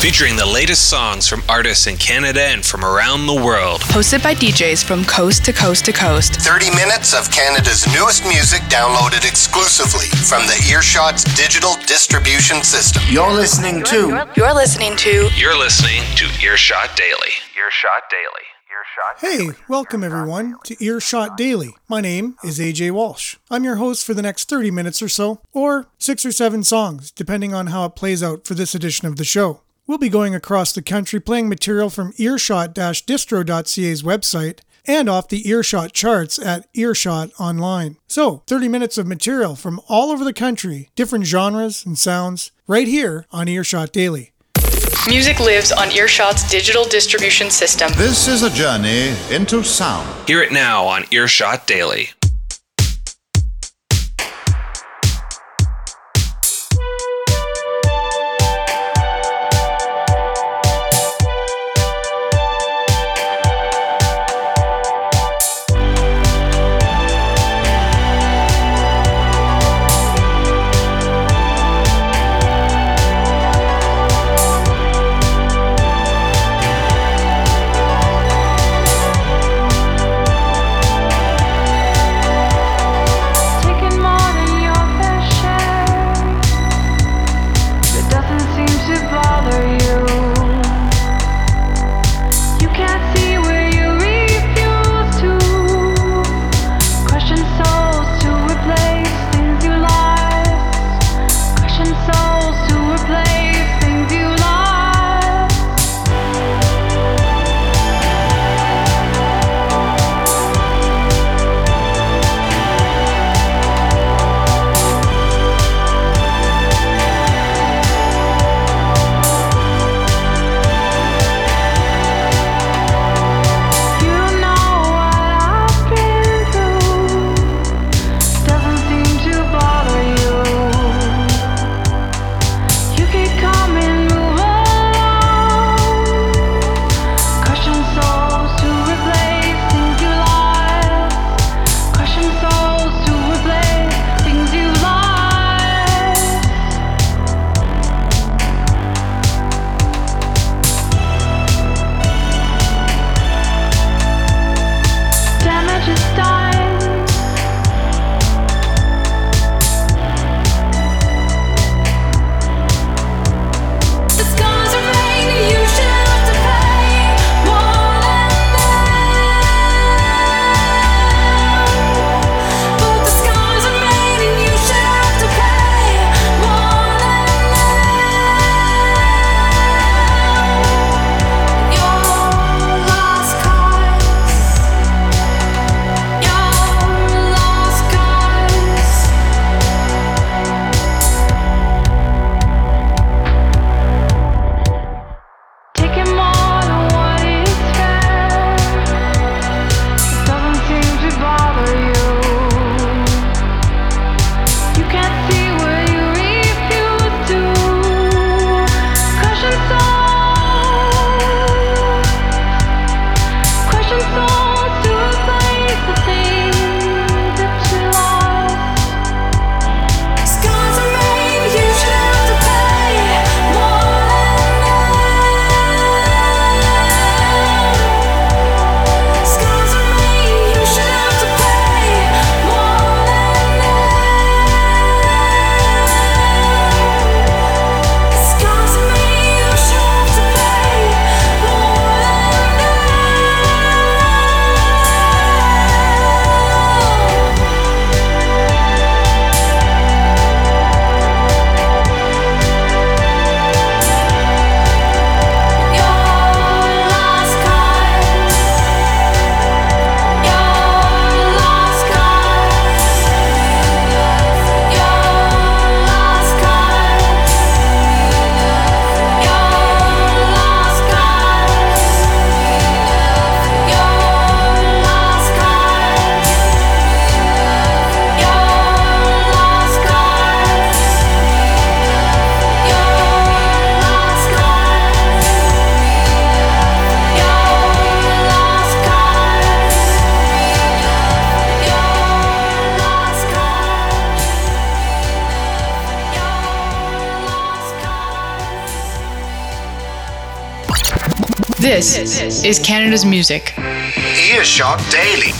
featuring the latest songs from artists in Canada and from around the world. Hosted by DJs from coast to coast to coast. 30 minutes of Canada's newest music downloaded exclusively from the Earshot's digital distribution system. You're listening to Earshot Daily. Earshot Daily. Hey, welcome everyone to Earshot Daily. My name is AJ Walsh. I'm your host for the next 30 minutes or so, or 6 or 7 songs, depending on how it plays out for this edition of the show. We'll be going across the country playing material from earshot-distro.ca's website and off the Earshot charts at Earshot Online. So, 30 minutes of material from all over the country, different genres and sounds, right here on Earshot Daily. Music lives on Earshot's digital distribution system. This is a journey into sound. Hear it now on Earshot Daily. This is Canada's music. Earshot Daily.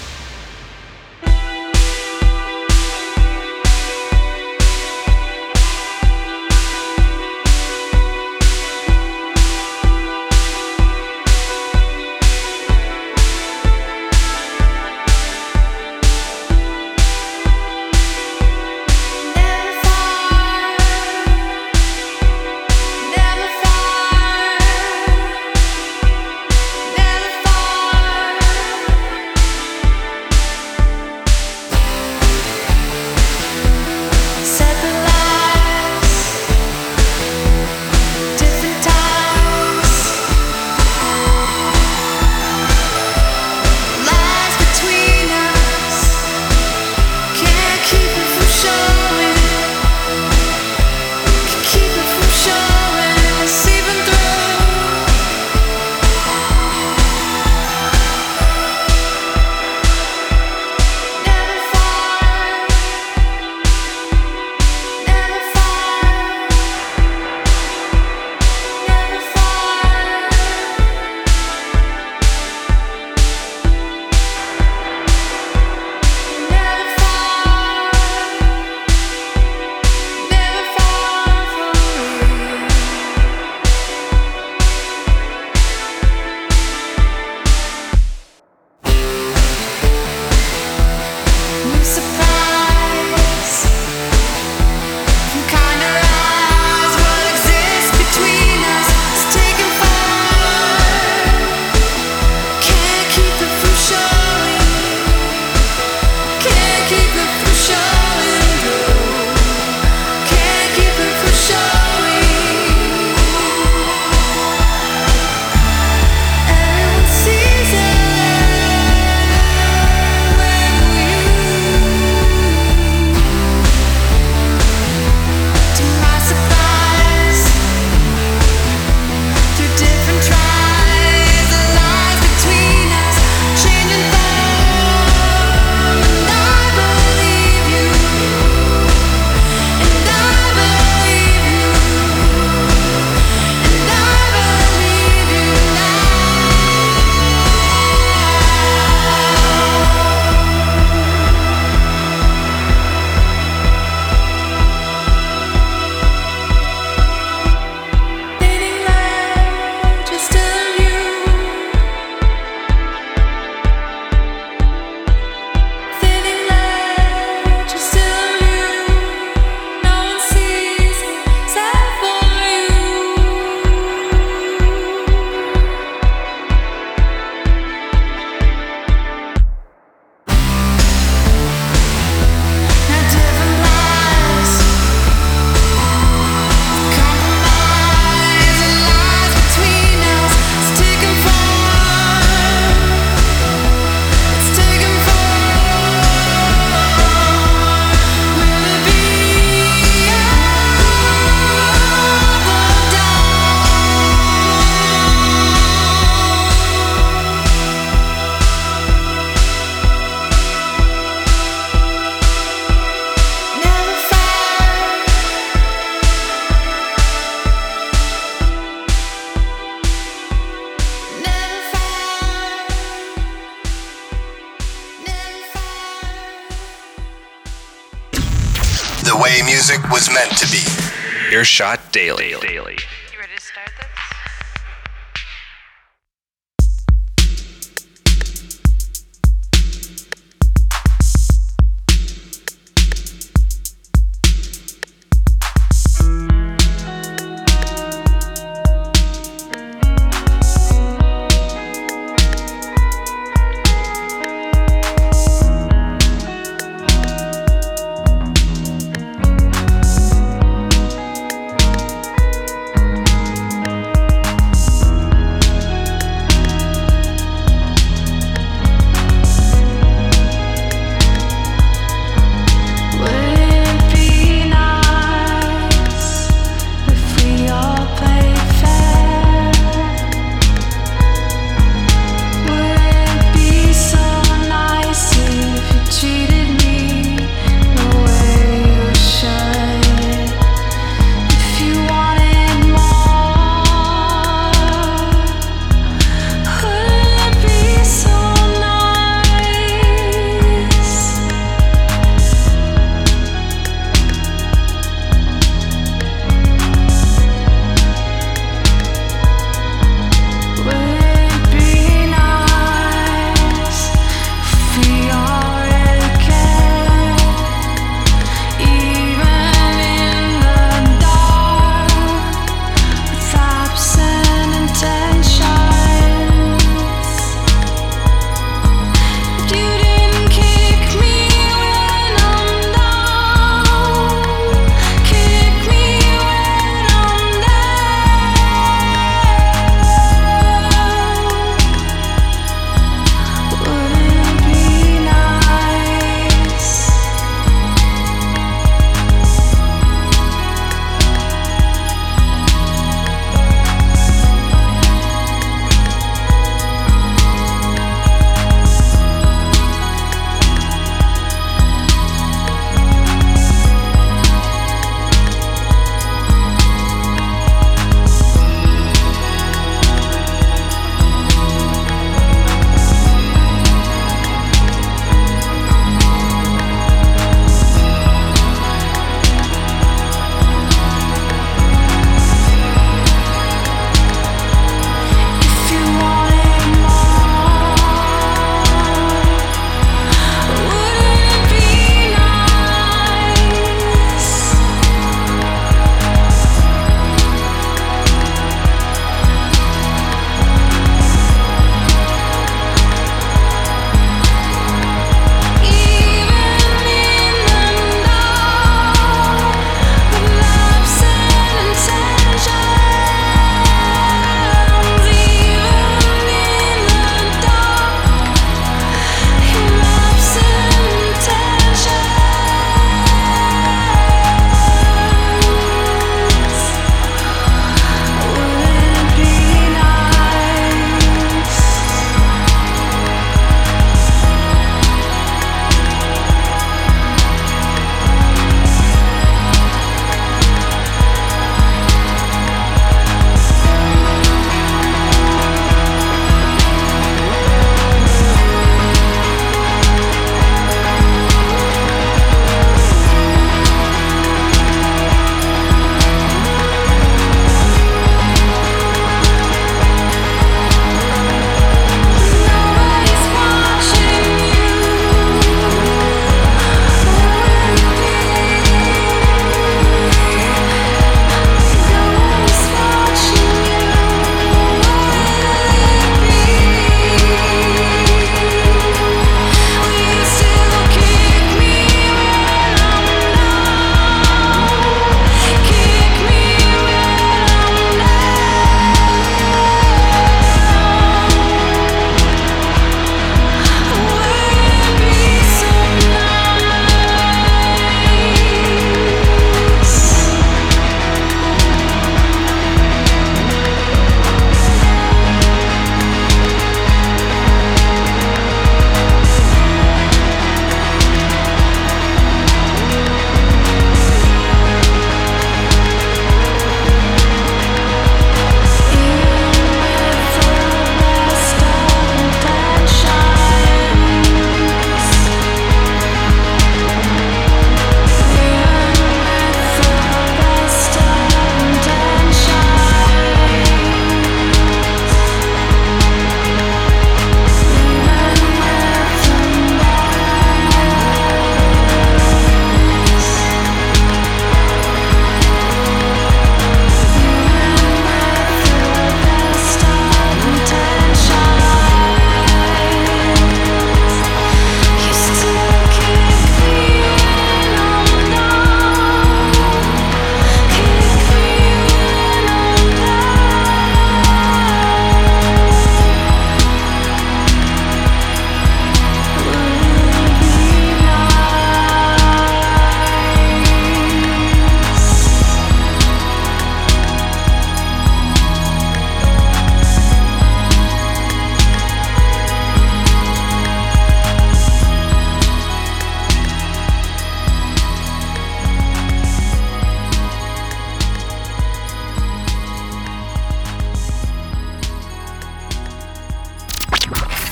The way music was meant to be. Earshot Daily. You ready to start this?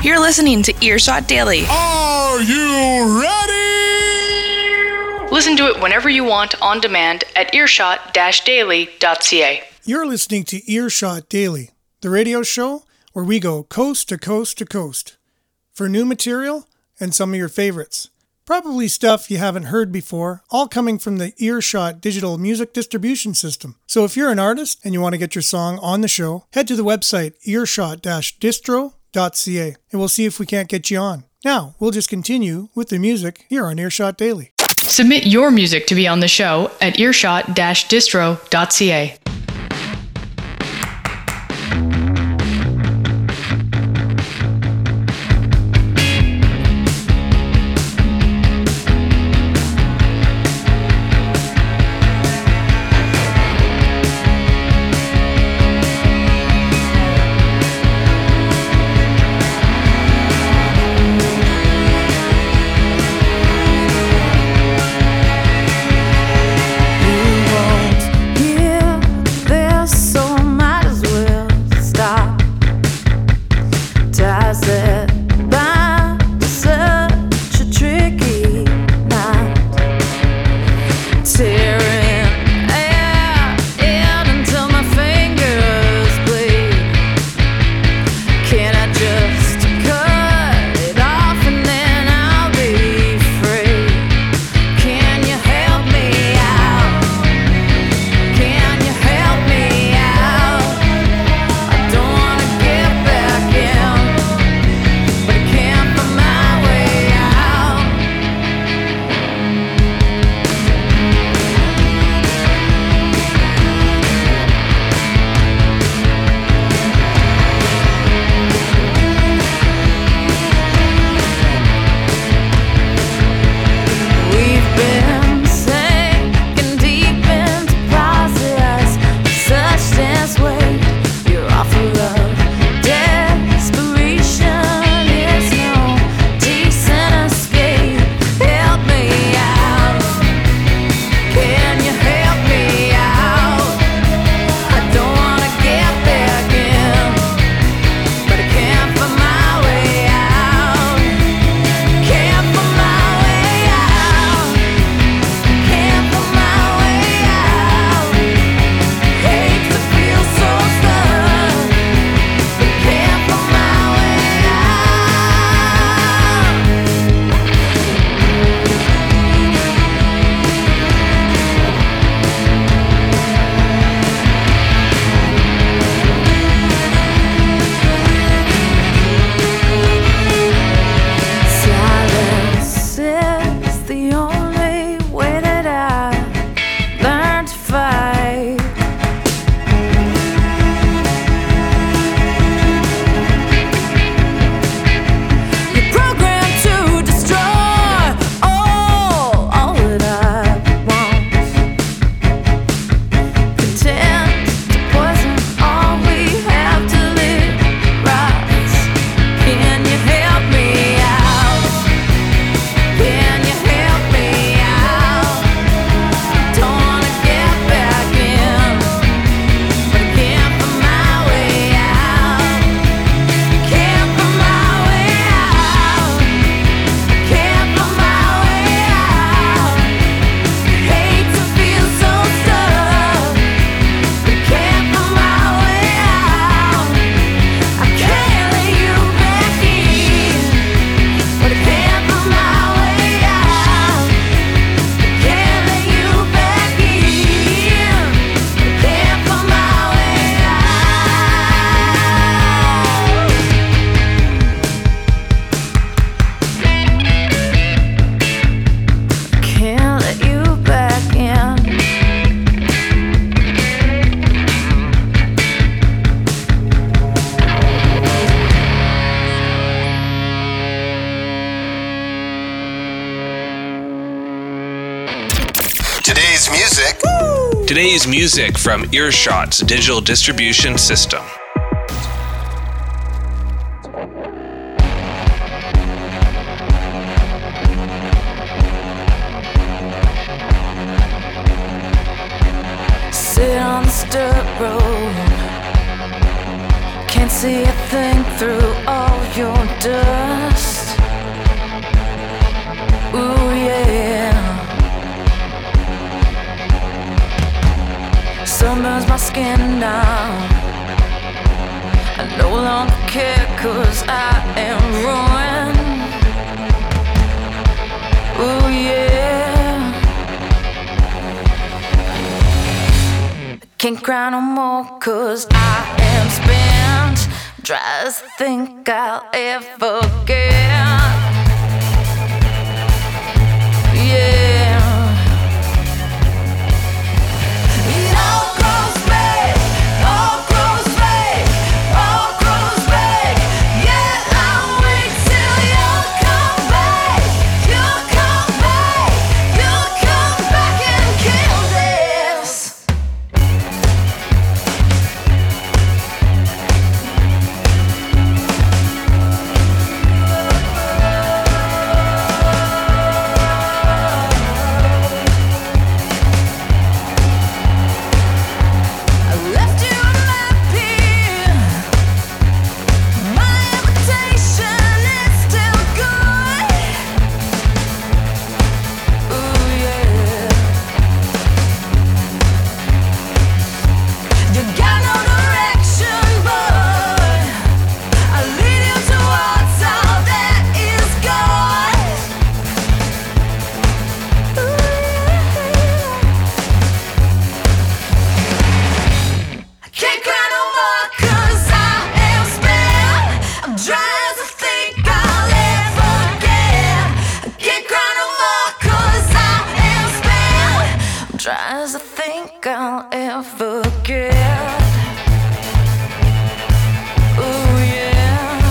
You're listening to Earshot Daily. Are you ready? Listen to it whenever you want on demand at earshot-daily.ca. You're listening to Earshot Daily, the radio show where we go coast to coast to coast for new material and some of your favorites. Probably stuff you haven't heard before, all coming from the Earshot digital music distribution system. So if you're an artist and you want to get your song on the show, head to the website earshot-distro.ca and we'll see if we can't get you on. Now, we'll just continue with the music here on Earshot Daily. Submit your music to be on the show at earshot-distro.ca. Today's music from Earshot's digital distribution system. Sit on the dirt road, can't see a thing through all your dirt. broken now. I no longer care 'cause I am ruined. Ooh yeah. I can't cry no more 'cause I am spent. Try to think I'll ever get. Yeah. It all grows back, all grows back, all grows back. Yeah, I'll wait till you come back. You come back, you come back and kill this. Tries to think I'll ever get. Ooh yeah.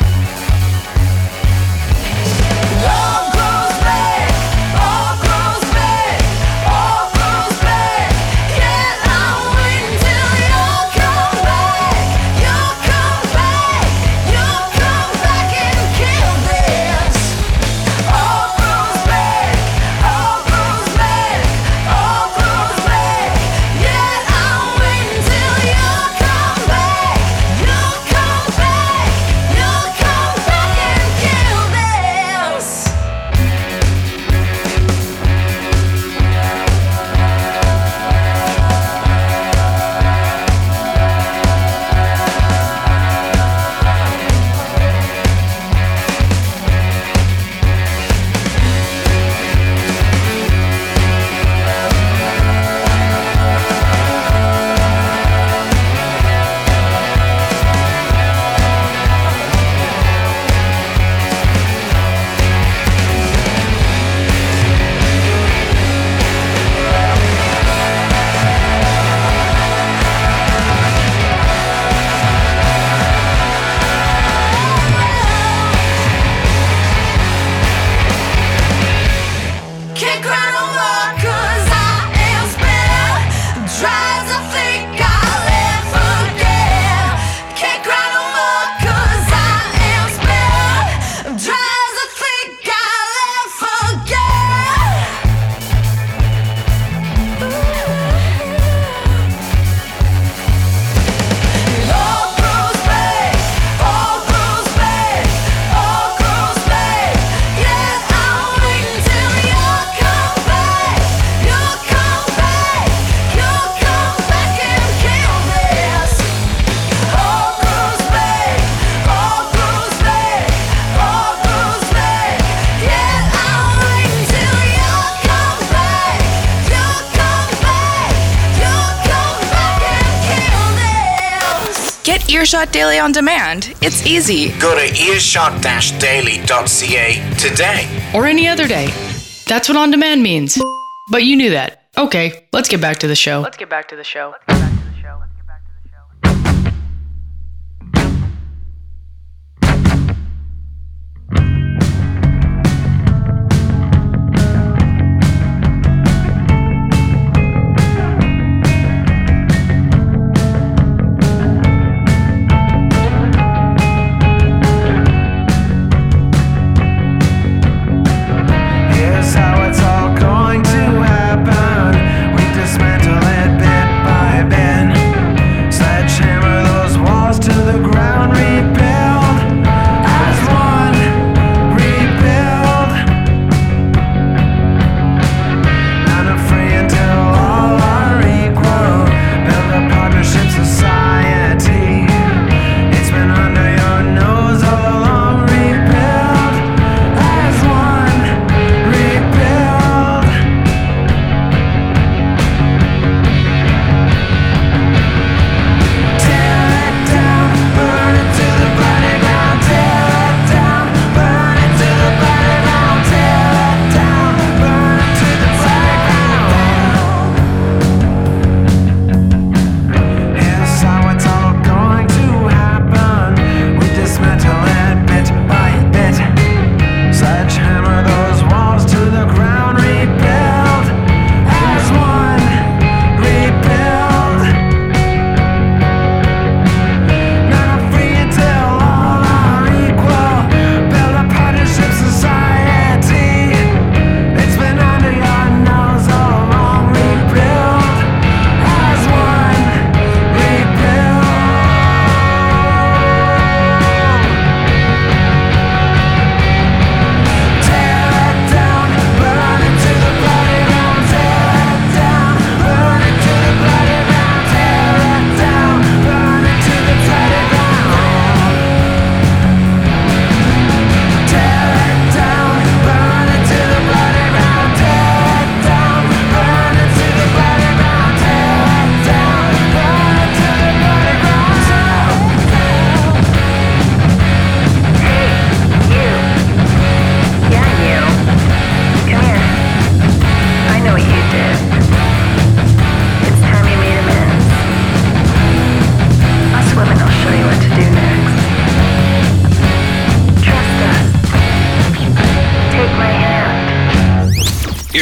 All grows back, all grows back, all grows back. Yeah, I'll wait until you come back. You come back, you come back and kill this. All grows back, all grows back, all grows back. Yeah, I'll wait until you come back. You come back, you come back and kill this. Can't cry no more 'cause I am spent. Tries to think I'll ever get. Can't cry no more 'cause I am spent. Tries to think I'll ever get. It all grows back, all grows back, all grows back. Yeah, I'll wait until you come back. You come back, you come back and kill this. All grows back, all grows back, all grows back. Yeah, I'll wait until you come back. You come back, you come back and kill this. Get Earshot Daily on demand. It's easy. Go to earshot-daily.ca today. Or any other day. That's what on demand means. But you knew that. Okay, let's get back to the show. Here's how it's all going to happen. We dismantle it bit by bit.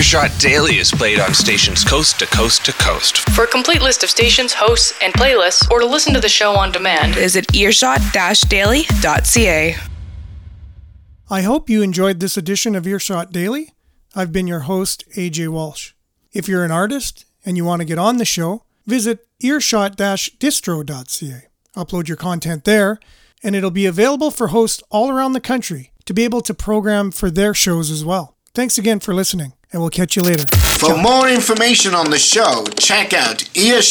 Earshot Daily is played on stations coast to coast to coast. For a complete list of stations, hosts, and playlists, or to listen to the show on demand, Visit earshot-daily.ca. I hope you enjoyed this edition of Earshot Daily. I've been your host, AJ Walsh. If you're an artist and you want to get on the show, visit earshot-distro.ca. Upload your content there, and it'll be available for hosts all around the country to be able to program for their shows as well. Thanks again for listening, and we'll catch you later. For more information on the show, check out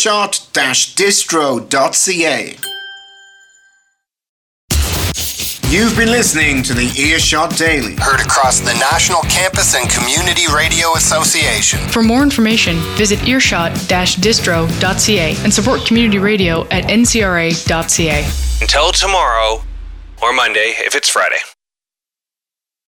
earshot-distro.ca. You've been listening to the Earshot Daily. Heard across the National Campus and Community Radio Association. For more information, visit earshot-distro.ca and support community radio at ncra.ca. Until tomorrow, or Monday if it's Friday.